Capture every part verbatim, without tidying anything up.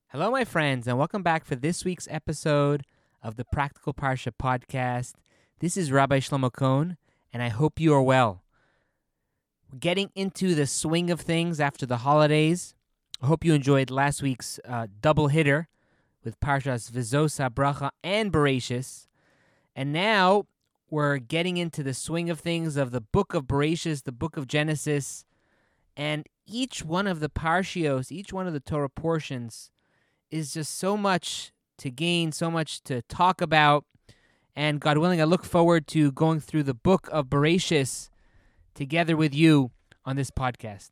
Hello, my friends, and welcome back for this week's episode of the Practical Parsha podcast. This is Rabbi Shlomo Cohn, and I hope you are well. We're getting into the swing of things after the holidays. I hope you enjoyed last week's uh, double hitter with Parshas Vizos HaBracha and Bereshis. And now we're getting into the swing of things of the book of Bereshis, the book of Genesis, and each one of the parshios, each one of the Torah portions is just so much to gain, so much to talk about. And God willing, I look forward to going through the book of Bereshis together with you on this podcast.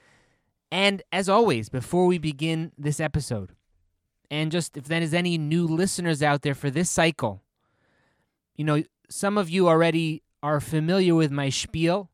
And as always, before we begin this episode, and just if there is any new listeners out there for this cycle, you know, some of you already are familiar with my spiel,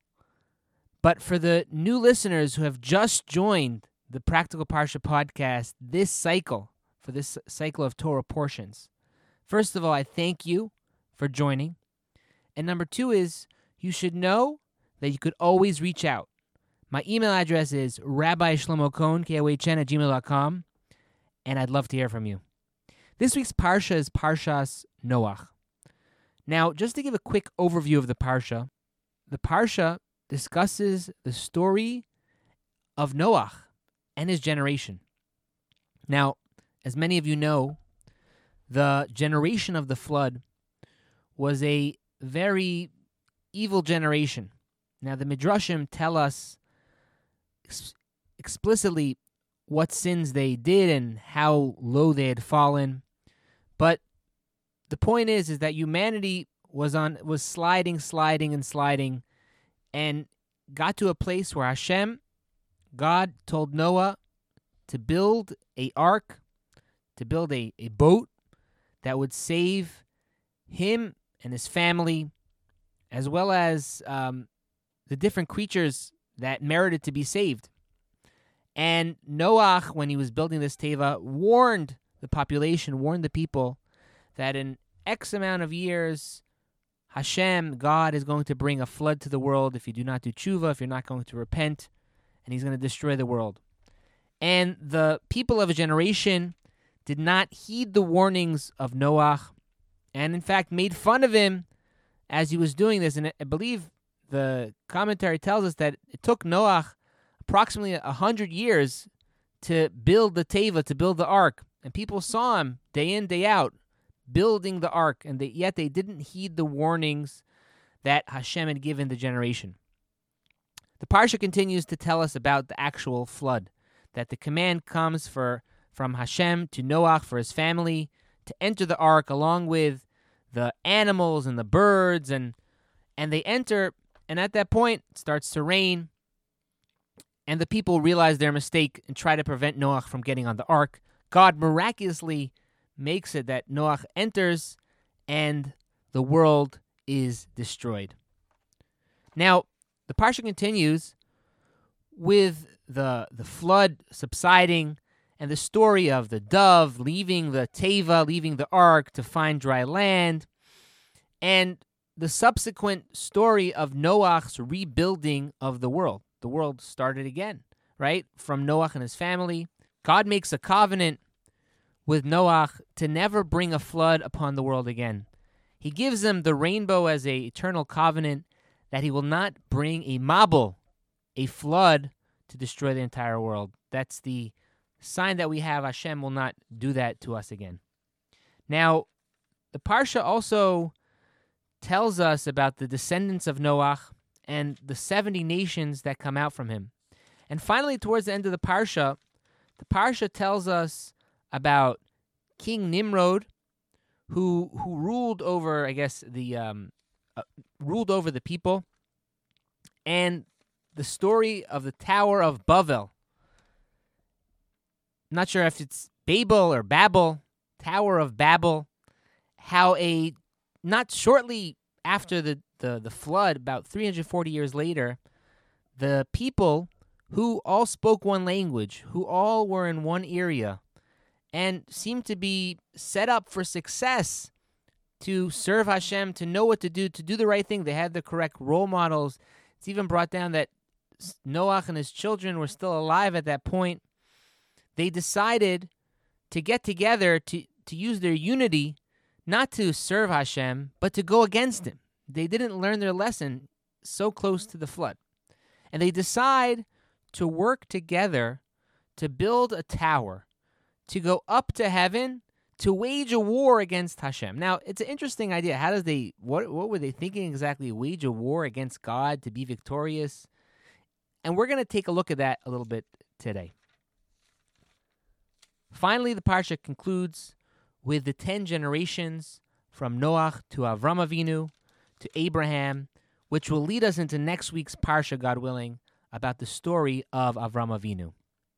but for the new listeners who have just joined the Practical Parsha podcast this cycle, for this cycle of Torah portions. First of all, I thank you for joining. And number two is, you should know that you could always reach out. My email address is rabbi shlomo cohn, K O H N, at gmail dot com, and I'd love to hear from you. This week's Parsha is Parshas Noach. Now, just to give a quick overview of the Parsha, the Parsha discusses the story of Noach and his generation. Now, as many of you know, the generation of the flood was a very evil generation. Now, the Midrashim tell us ex- explicitly what sins they did and how low they had fallen. But the point is, is that humanity was on was sliding, sliding, and sliding, and got to a place where Hashem, God, told Noah to build a ark, to build a, a boat that would save him and his family, as well as um, the different creatures that merited to be saved. And Noach, when he was building this teva, warned the population, warned the people, that in X amount of years, Hashem, God, is going to bring a flood to the world if you do not do tshuva, if you're not going to repent, and he's going to destroy the world. And the people of a generation did not heed the warnings of Noach, and in fact made fun of him as he was doing this. And I believe the commentary tells us that it took Noach approximately a hundred years to build the teva, to build the ark. And people saw him day in, day out, building the ark, and they, yet they didn't heed the warnings that Hashem had given the generation. The Parsha continues to tell us about the actual flood, that the command comes for from Hashem to Noach for his family to enter the ark along with the animals and the birds, and and they enter, and at that point it starts to rain, and the people realize their mistake and try to prevent Noach from getting on the ark. God miraculously makes it that Noach enters, and the world is destroyed. Now, the Parsha continues with the the flood subsiding, and the story of the dove leaving the teva, leaving the ark to find dry land, and the subsequent story of Noach's rebuilding of the world. The world started again, right? From Noach and his family. God makes a covenant with Noach to never bring a flood upon the world again. He gives him the rainbow as an eternal covenant that he will not bring a mabul, a flood, to destroy the entire world. That's the sign that we have Hashem will not do that to us again. Now, the Parsha also tells us about the descendants of Noach and the seventy nations that come out from him. And finally, towards the end of the Parsha, the Parsha tells us about King Nimrod, who who ruled over, I guess, the um, uh, ruled over the people, and the story of the Tower of Babel. Not sure if it's Babel or Babel, Tower of Babel, how a, not shortly after the, the, the flood, about three hundred forty years later, the people who all spoke one language, who all were in one area, and seemed to be set up for success to serve Hashem, to know what to do, to do the right thing. They had the correct role models. It's even brought down that Noach and his children were still alive at that point. They decided to get together to, to use their unity not to serve Hashem, but to go against him. They didn't learn their lesson so close to the flood. And they decide to work together to build a tower, to go up to heaven, to wage a war against Hashem. Now, it's an interesting idea. How does they, what, what were they thinking exactly? Wage a war against God to be victorious? And we're going to take a look at that a little bit today. Finally, the parsha concludes with the ten generations from Noach to Avram Avinu to Abraham, which will lead us into next week's parsha, God willing, about the story of Avram Avinu.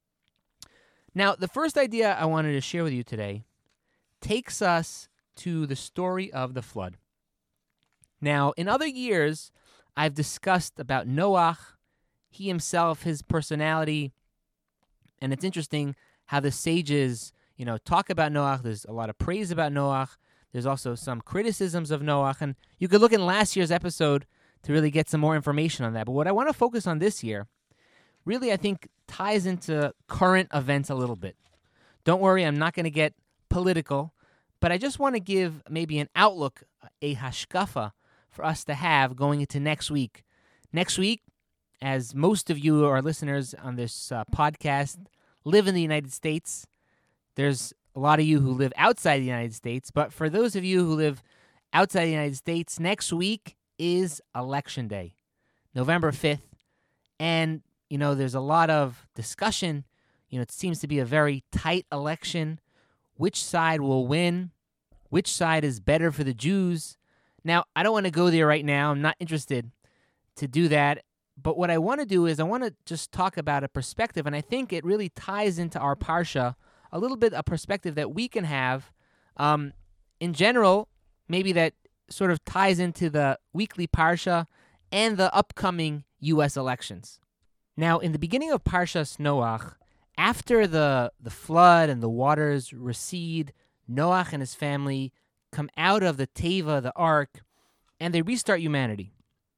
Now, the first idea I wanted to share with you today takes us to the story of the flood. Now, in other years, I've discussed about Noach, he himself, his personality, and it's interesting how the sages, you know, talk about Noach. There's a lot of praise about Noach. There's also some criticisms of Noach, and you could look in last year's episode to really get some more information on that. But what I want to focus on this year, really, I think, ties into current events a little bit. Don't worry, I'm not going to get political, but I just want to give maybe an outlook, a hashkafa, for us to have going into next week. Next week, as most of you, our listeners on this uh, podcast, live in the United States, there's a lot of you who live outside the United States, but for those of you who live outside the United States, next week is Election Day, November fifth, and you know, there's a lot of discussion. You know, it seems to be a very tight election. Which side will win? Which side is better for the Jews? Now, I don't want to go there right now. I'm not interested to do that. But what I want to do is I want to just talk about a perspective, and I think it really ties into our parsha a little bit, a perspective that we can have um, in general, maybe that sort of ties into the weekly parsha and the upcoming U S elections. Now, in the beginning of Parshas Noach, after the, the flood and the waters recede, Noach and his family come out of the teva, the ark, and they restart humanity.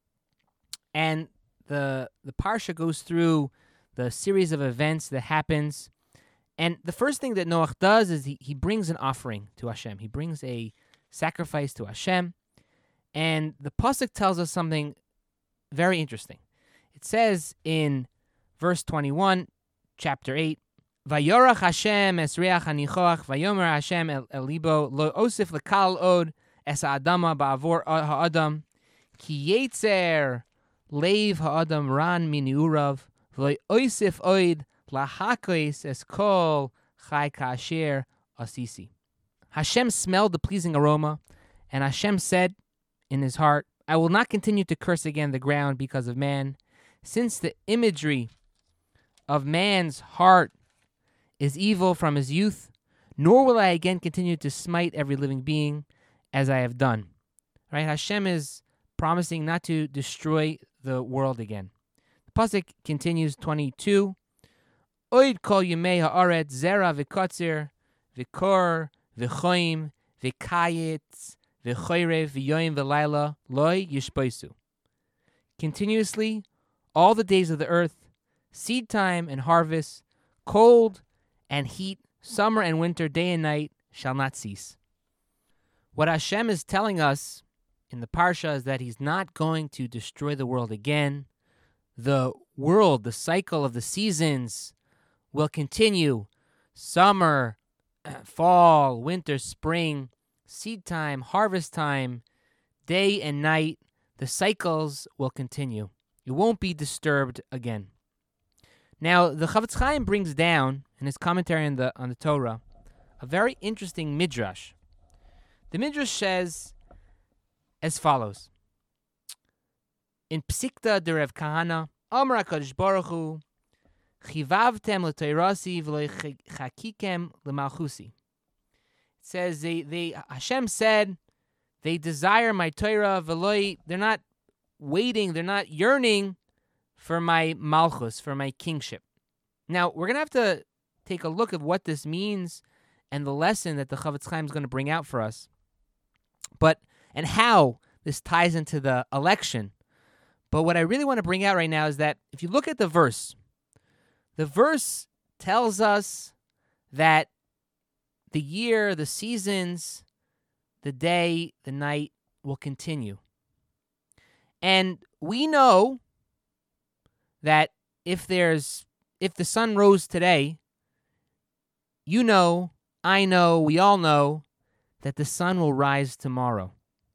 And the the parsha goes through the series of events that happens. And the first thing that Noach does is he, he brings an offering to Hashem. He brings a sacrifice to Hashem. And the pasuk tells us something very interesting. It says in verse twenty-one, chapter eight, Vayorach Hashem es reach hanichoach, vayomer Hashem el libo, lo osif lekal od es ha'adama ba'avor ha'adam, ki yetzer leiv ha'adam ran miniurav, v'lo osif oid lahakois es kol chai kasher asisi. Hashem smelled the pleasing aroma, and Hashem said in his heart, I will not continue to curse again the ground because of man, since the imagery of man's heart is evil from his youth, nor will I again continue to smite every living being as I have done. Right? Hashem is promising not to destroy the world again. The pasuk continues, twenty-two, Oid kol yemei ha'aretz zera v'kotzer v'kor v'choim v'kayetz v'choyrev v'yoyim v'layla loy yishpoisu. Continuously, all the days of the earth, seed time and harvest, cold and heat, summer and winter, day and night, shall not cease. What Hashem is telling us in the parsha is that he's not going to destroy the world again. The world, the cycle of the seasons will continue. Summer, fall, winter, spring, seed time, harvest time, day and night, the cycles will continue. It won't be disturbed again. Now, the Chavetz Chaim brings down, in his commentary on the on the Torah, a very interesting midrash. The midrash says as follows. In Psikta de Rav Kahana, Amar HaKadosh Baruch Hu, Chivavtem l'Toirasi v'lo chakikem l'malchusi. It says, they, they, Hashem said, they desire my Torah, v'lo, they're not waiting, they're not yearning for my malchus, for my kingship. Now, we're going to have to take a look at what this means and the lesson that the Chavetz Chaim is going to bring out for us. But, and how this ties into the election. But what I really want to bring out right now is that if you look at the verse, the verse tells us that the year, the seasons, the day, the night will continue. And we know that if there's if the sun rose today, you know, I know, we all know that the sun will rise tomorrow.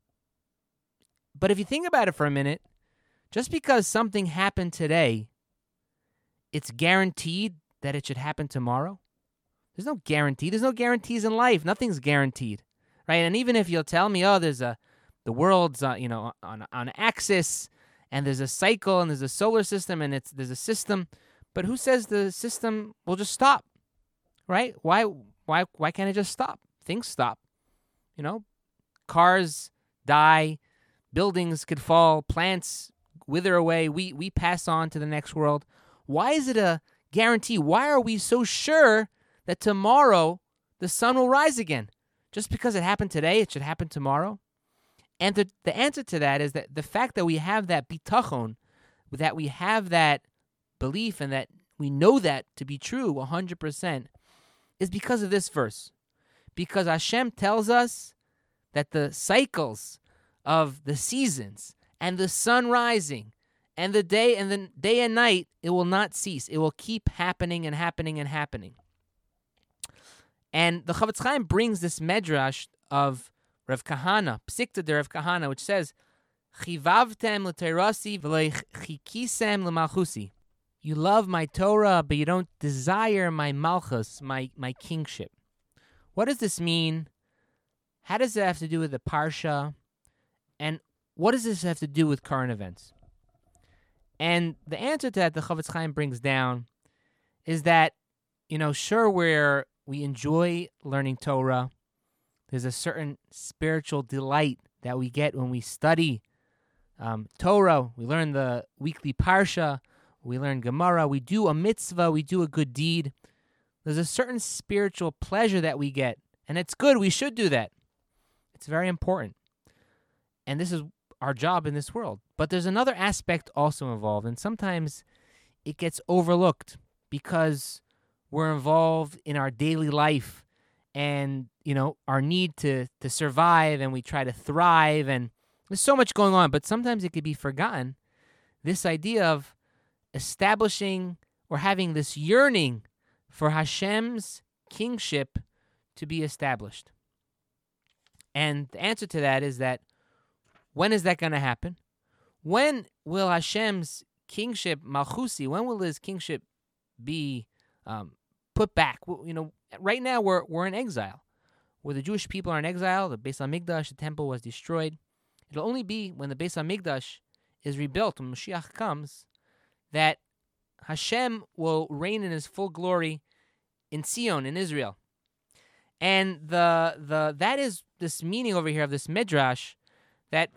But if you think about it for a minute, just because something happened today, it's guaranteed that it should happen tomorrow? There's no guarantee. There's no guarantees in life. Nothing's guaranteed, right? And even if you'll tell me, oh, there's a, the world's, uh, you know, on on an axis, and there's a cycle, and there's a solar system, and it's there's a system, but who says the system will just stop, right? Why why why can't it just stop? Things stop, you know. Cars die, buildings could fall, plants wither away. We we pass on to the next world. Why is it a guarantee? Why are we so sure that tomorrow the sun will rise again? Just because it happened today, it should happen tomorrow? And the, the answer to that is that the fact that we have that bitachon, that we have that belief and that we know that to be true one hundred percent, is because of this verse. Because Hashem tells us that the cycles of the seasons and the sun rising and the day and the day and night, it will not cease. It will keep happening and happening and happening. And the Chavetz Chaim brings this medrash of Rav Kahana, Psikta de Rav Kahana, which says, Chivavtem l'teirasi v'leichikisem l'malchusi. You love my Torah, but you don't desire my malchus, my, my kingship. What does this mean? How does it have to do with the Parsha? And what does this have to do with current events? And the answer to that the Chavetz Chaim brings down is that, you know, sure, we're, we enjoy learning Torah. There's a certain spiritual delight that we get when we study um, Torah. We learn the weekly Parsha. We learn Gemara. We do a mitzvah. We do a good deed. There's a certain spiritual pleasure that we get. And it's good. We should do that. It's very important. And this is our job in this world. But there's another aspect also involved, and sometimes it gets overlooked because we're involved in our daily life and, you know, our need to, to survive, and we try to thrive, and there's so much going on, but sometimes it could be forgotten, this idea of establishing or having this yearning for Hashem's kingship to be established. And the answer to that is that when is that going to happen? When will Hashem's kingship, Malchusi, when will his kingship be um, put back? Well, you know, right now we're we're in exile. Where the Jewish people are in exile, the Beis HaMikdash, the temple was destroyed. It'll only be when the Beis HaMikdash is rebuilt, when Mashiach comes, that Hashem will reign in his full glory in Zion, in Israel. And the the that is this meaning over here of this midrash, that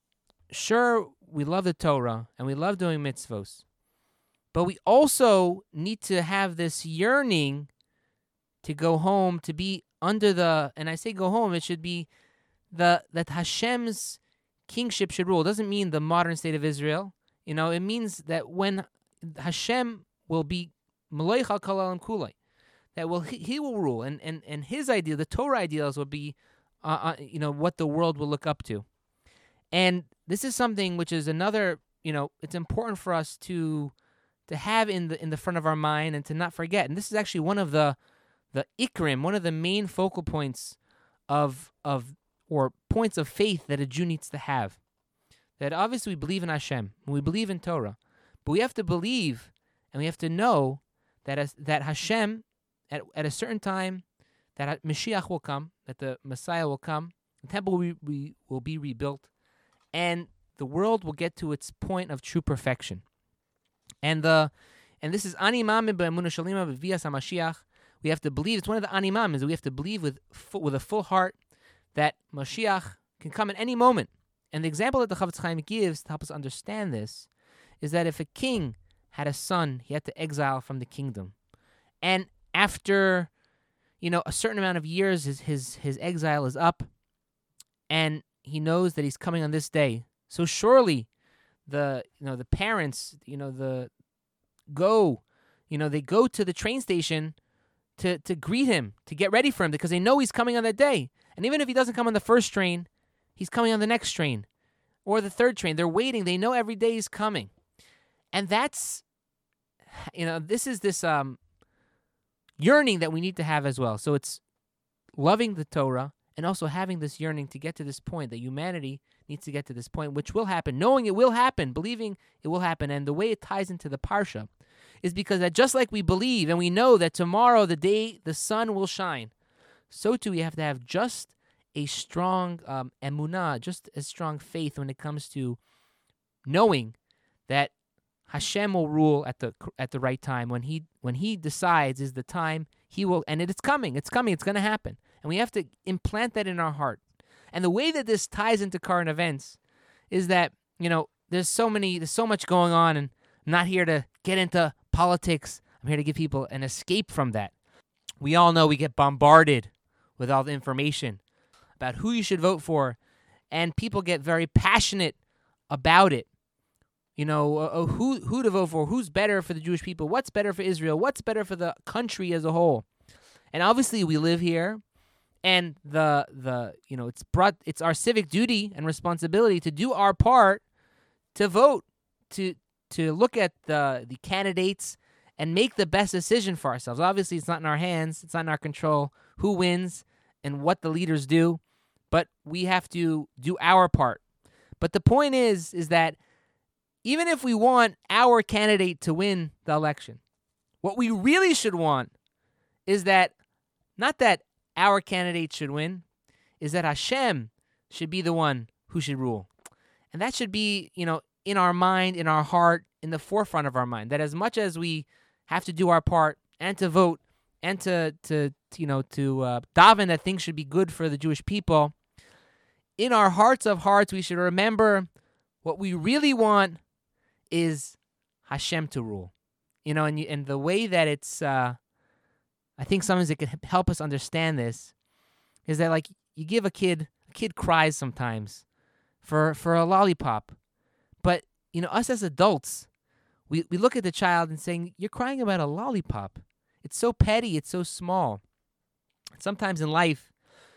sure, we love the Torah and we love doing mitzvos, but we also need to have this yearning to go home, to be under the, and I say go home, it should be the that Hashem's kingship should rule. It doesn't mean the modern state of Israel. You know, it means that when Hashem will be Meleich HaKol Olam Kulei, that will he, he will rule, and, and, and his idea, the Torah ideals, will be, uh, uh, you know, what the world will look up to. And this is something which is another, you know, it's important for us to to have in the in the front of our mind and to not forget. And this is actually one of the the ikrim, one of the main focal points of of or points of faith that a Jew needs to have. That obviously we believe in Hashem, and we believe in Torah, but we have to believe and we have to know that as, that Hashem at at a certain time, that Mashiach will come, that the Messiah will come, the temple will be, we, will be rebuilt, and the world will get to its point of true perfection. And the and this is Ani Mamin B'Emunah Shalima B'Vias HaMashiach. We have to believe, it's one of the Ani Mamins, that we have to believe with full, with a full heart that Mashiach can come at any moment. And the example that the Chavetz Chaim gives to help us understand this is that if a king had a son, he had to exile from the kingdom. And after, you know, a certain amount of years, his his, his exile is up, and he knows that he's coming on this day. So surely the you know the parents, you know, the go, you know, they go to the train station to, to greet him, to get ready for him, because they know he's coming on that day. And even if he doesn't come on the first train, he's coming on the next train or the third train. They're waiting. They know every day he's coming. And that's, you know, this is this um, yearning that we need to have as well. So it's loving the Torah and also having this yearning to get to this point, that humanity needs to get to this point, which will happen, knowing it will happen, believing it will happen. And the way it ties into the Parsha is because that just like we believe and we know that tomorrow, the day the sun will shine, so too we have to have just a strong um, emunah, just a strong faith when it comes to knowing that Hashem will rule at the at the right time. When he when he decides is the time, he will, and it, it's coming, it's coming, it's going to happen. And we have to implant that in our heart. And the way that this ties into current events is that, you know, there's so many, there's so much going on, and I'm not here to get into politics. I'm here to give people an escape from that. We all know we get bombarded with all the information about who you should vote for, and people get very passionate about it. You know, uh, who who to vote for, who's better for the Jewish people, what's better for Israel, what's better for the country as a whole. And obviously we live here, and the the you know, it's brought it's our civic duty and responsibility to do our part to vote, to to look at the the candidates and make the best decision for ourselves. Obviously it's not in our hands, it's not in our control who wins and what the leaders do, but we have to do our part. But the point is is that even if we want our candidate to win the election, what we really should want is that, not that our candidate should win, is that Hashem should be the one who should rule. And that should be, you know, in our mind, in our heart, in the forefront of our mind. That as much as we have to do our part and to vote and to, to, to you know, to uh, daven that things should be good for the Jewish people, in our hearts of hearts, we should remember what we really want is Hashem to rule. You know, and, you, and the way that it's, uh, I think sometimes it can help us understand this, is that, like, you give a kid, a kid cries sometimes for, for a lollipop. But, you know, us as adults, we, we look at the child and saying, you're crying about a lollipop. It's so petty, it's so small. Sometimes in life,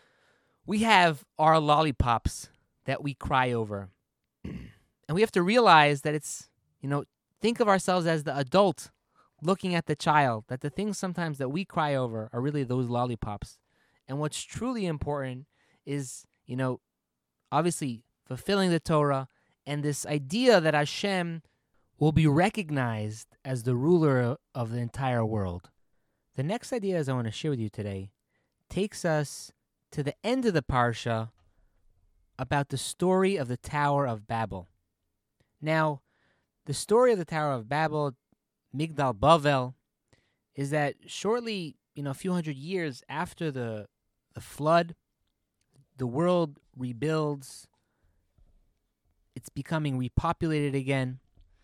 we have our lollipops that we cry over. And we have to realize that it's, you know, think of ourselves as the adult looking at the child, that the things sometimes that we cry over are really those lollipops. And what's truly important is, you know, obviously fulfilling the Torah and this idea that Hashem will be recognized as the ruler of the entire world. The next ideas I want to share with you today takes us to the end of the Parsha about the story of the Tower of Babel. Now, the story of the Tower of Babel, Migdal Bavel, is that shortly, you know, a few hundred years after the, the flood, the world rebuilds. It's becoming repopulated again.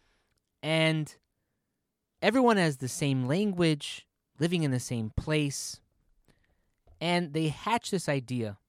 And everyone has the same language, living in the same place. And they hatch this idea.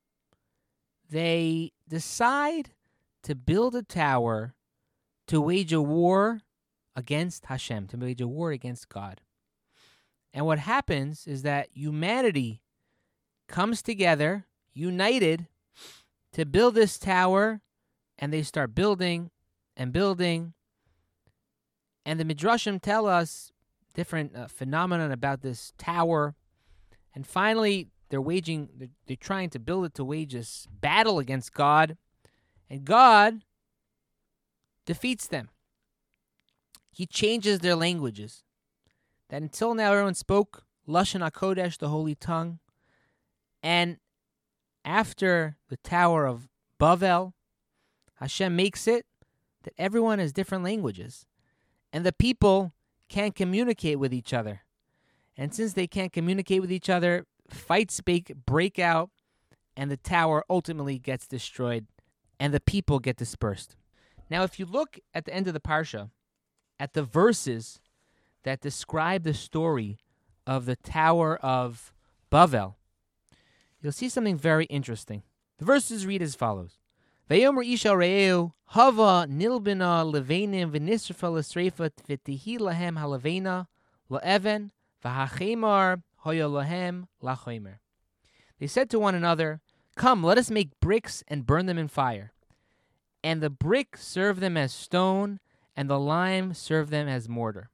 They decide to build a tower to wage a war against Hashem, to wage a war against God. And what happens is that humanity comes together, united, to build this tower, and they start building and building. And the Midrashim tell us different uh, phenomenon about this tower. And finally, they're waging, they're, they're trying to build it to wage this battle against God. And God defeats them. He changes their languages. That until now everyone spoke Lashon HaKodesh, the holy tongue. And after the Tower of Bavel, Hashem makes it that everyone has different languages. And the people can't communicate with each other. And since they can't communicate with each other, fights break out, and the tower ultimately gets destroyed, and the people get dispersed. Now, if you look at the end of the Parsha, at the verses that describe the story of the Tower of Bavel, you'll see something very interesting. The verses read as follows. Vayomer isha re'eu hava nilbina levenim v'nisrafa l'sreifa v'tihi lahem halavena la'even v'hachemar hoya lohem lachomer. They said to one another, "Come, let us make bricks and burn them in fire." And the brick served them as stone, and the lime served them as mortar.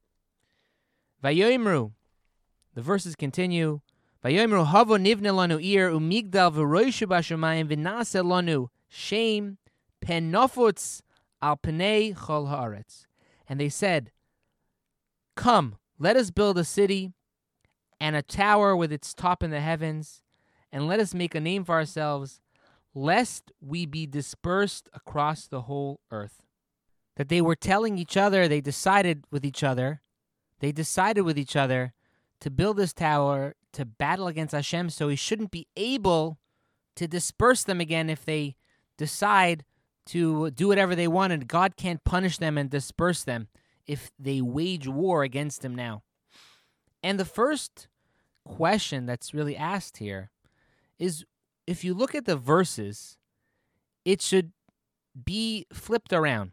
Vayoimru, the verses continue, Vayoimru havo nivne lanu ir umigdal v'roishu b'shamayim v'naseh lanu shem penofutz al pnei chol haaretz. And they said, "Come, let us build a city and a tower with its top in the heavens, and let us make a name for ourselves, lest we be dispersed across the whole earth." That they were telling each other, they decided with each other, they decided with each other to build this tower to battle against Hashem, so he shouldn't be able to disperse them again if they decide to do whatever they wanted. God can't punish them and disperse them if they wage war against him now. And the first question that's really asked here is, if you look at the verses, it should be flipped around.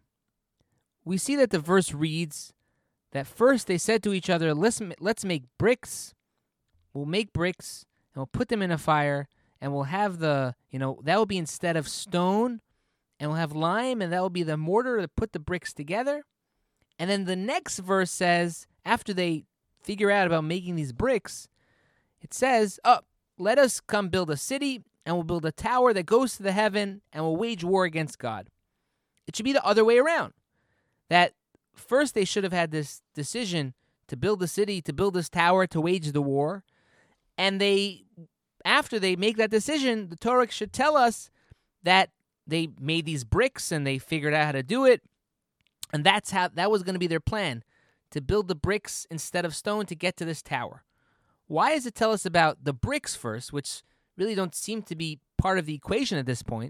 We see that the verse reads that first they said to each other, let's, let's make bricks. We'll make bricks and we'll put them in a fire, and we'll have the, you know, that will be instead of stone, and we'll have lime, and that will be the mortar to put the bricks together. And then the next verse says, after they figure out about making these bricks, it says, oh, let us come build a city, and we'll build a tower that goes to the heaven, and we'll wage war against God. It should be the other way around. That first they should have had this decision to build the city, to build this tower, to wage the war. And they, after they make that decision, the Torah should tell us that they made these bricks and they figured out how to do it. And that's how that was going to be their plan, to build the bricks instead of stone to get to this tower. Why does it tell us about the bricks first, which really don't seem to be part of the equation at this point?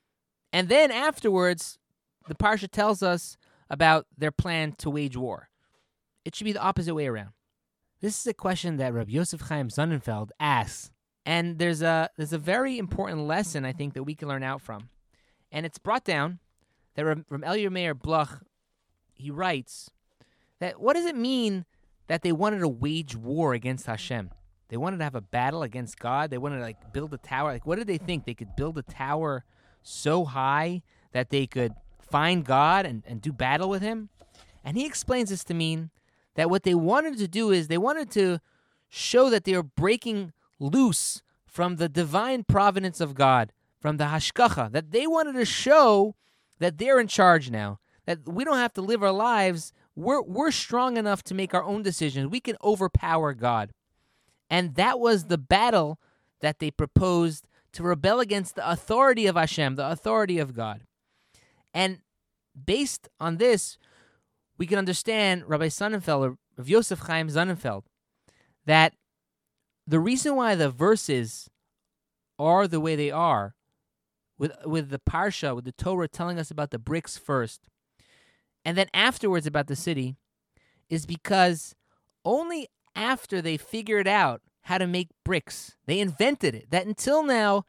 And then afterwards, the Parsha tells us about their plan to wage war. It should be the opposite way around. This is a question that Rabbi Yosef Chaim Sonnenfeld asks, and there's a there's a very important lesson, I think, that we can learn out from. And it's brought down that from Elyer Meir Bloch, he writes that what does it mean that they wanted to wage war against Hashem? They wanted to have a battle against God. They wanted to like build a tower. Like, what did they think? They could build a tower so high that they could find God and, and do battle with him? And he explains this to mean that what they wanted to do is they wanted to show that they are breaking loose from the divine providence of God, from the hashkacha, that they wanted to show that they're in charge now, that we don't have to live our lives. We're, we're strong enough to make our own decisions. We can overpower God. And that was the battle that they proposed to rebel against the authority of Hashem, the authority of God. And based on this, we can understand Rabbi Sonnenfeld, or Rav Yosef Chaim Sonnenfeld, that the reason why the verses are the way they are, with with the Parsha, with the Torah telling us about the bricks first, and then afterwards about the city, is because only after they figured out how to make bricks, they invented it. That until now,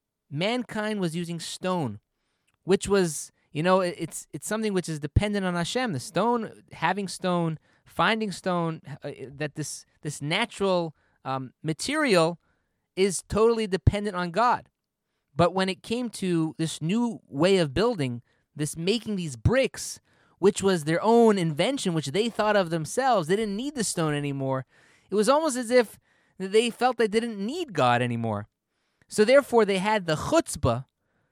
mankind was using stone, which was, you know, it's it's something which is dependent on Hashem. The stone, having stone, finding stone, uh, that this this natural um, material is totally dependent on God. But when it came to this new way of building, this making these bricks, which was their own invention, which they thought of themselves, they didn't need the stone anymore. It was almost as if they felt they didn't need God anymore. So therefore, they had the chutzpah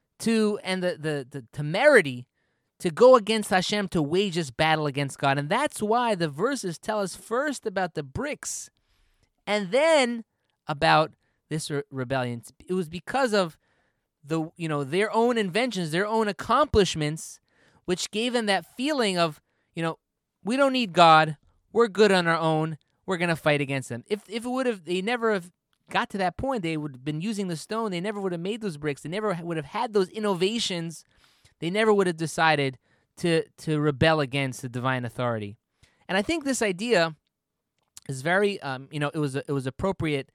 to and the, the, the temerity to go against Hashem, to wage this battle against God. And that's why the verses tell us first about the bricks and then about this re- rebellion. It was because of the, you know, their own inventions, their own accomplishments, which gave them that feeling of, you know, we don't need God. We're good on our own. We're going to fight against them. If if it would have, they never have got to that point, they would have been using the stone. They never would have made those bricks. They never would have had those innovations. They never would have decided to to rebel against the divine authority. And I think this idea is very, um, you know, it was it was appropriate.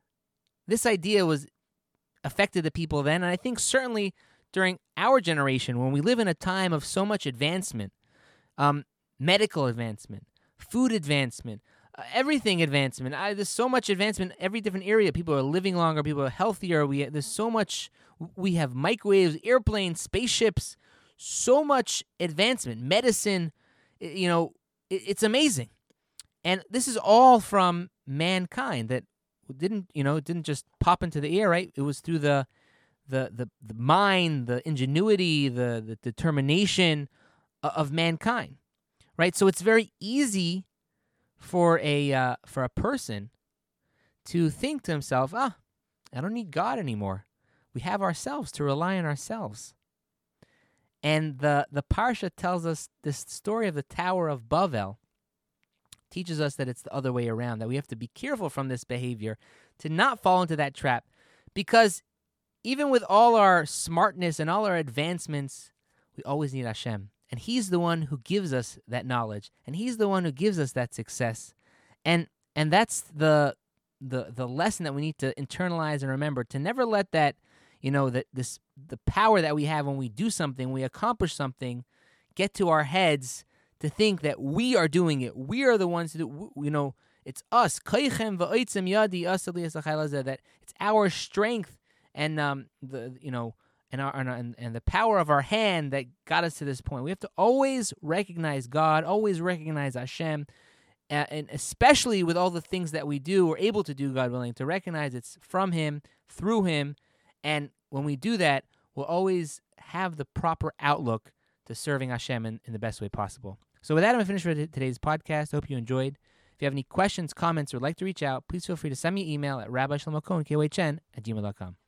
This idea was affected the people then, and I think certainly during our generation, when we live in a time of so much advancement, um, medical advancement, food advancement, uh, everything advancement. I, there's so much advancement in every different area. People are living longer. People are healthier. We There's so much. We have microwaves, airplanes, spaceships, so much advancement. Medicine, you know, it, it's amazing. And this is all from mankind that didn't, you know, it didn't just pop into the air, right? It was through the the the, the mind, the ingenuity, the, the determination of mankind, right? So it's very easy for a uh, for a person to think to himself, ah, I don't need God anymore. We have ourselves to rely on ourselves. And the, the Parsha tells us this story of the Tower of Bavel, teaches us that it's the other way around, that we have to be careful from this behavior, to not fall into that trap. Because even with all our smartness and all our advancements, we always need Hashem. And He's the one who gives us that knowledge. And He's the one who gives us that success. And and that's the the the lesson that we need to internalize and remember, to never let that, you know, that this the power that we have when we do something, we accomplish something, get to our heads to think that we are doing it. We are the ones who do, you know, it's us. That it's our strength and um the you know and our and, and the power of our hand that got us to this point. We have to always recognize God, always recognize Hashem, uh, and especially with all the things that we do, we're able to do, God willing, to recognize it's from Him, through Him, and when we do that, we'll always have the proper outlook to serving Hashem in, in the best way possible. So with that, I'm going to finish with today's podcast. I hope you enjoyed. If you have any questions, comments, or would like to reach out, please feel free to send me an email at rabbi shlomo cohen, K O H N, at gmail dot com.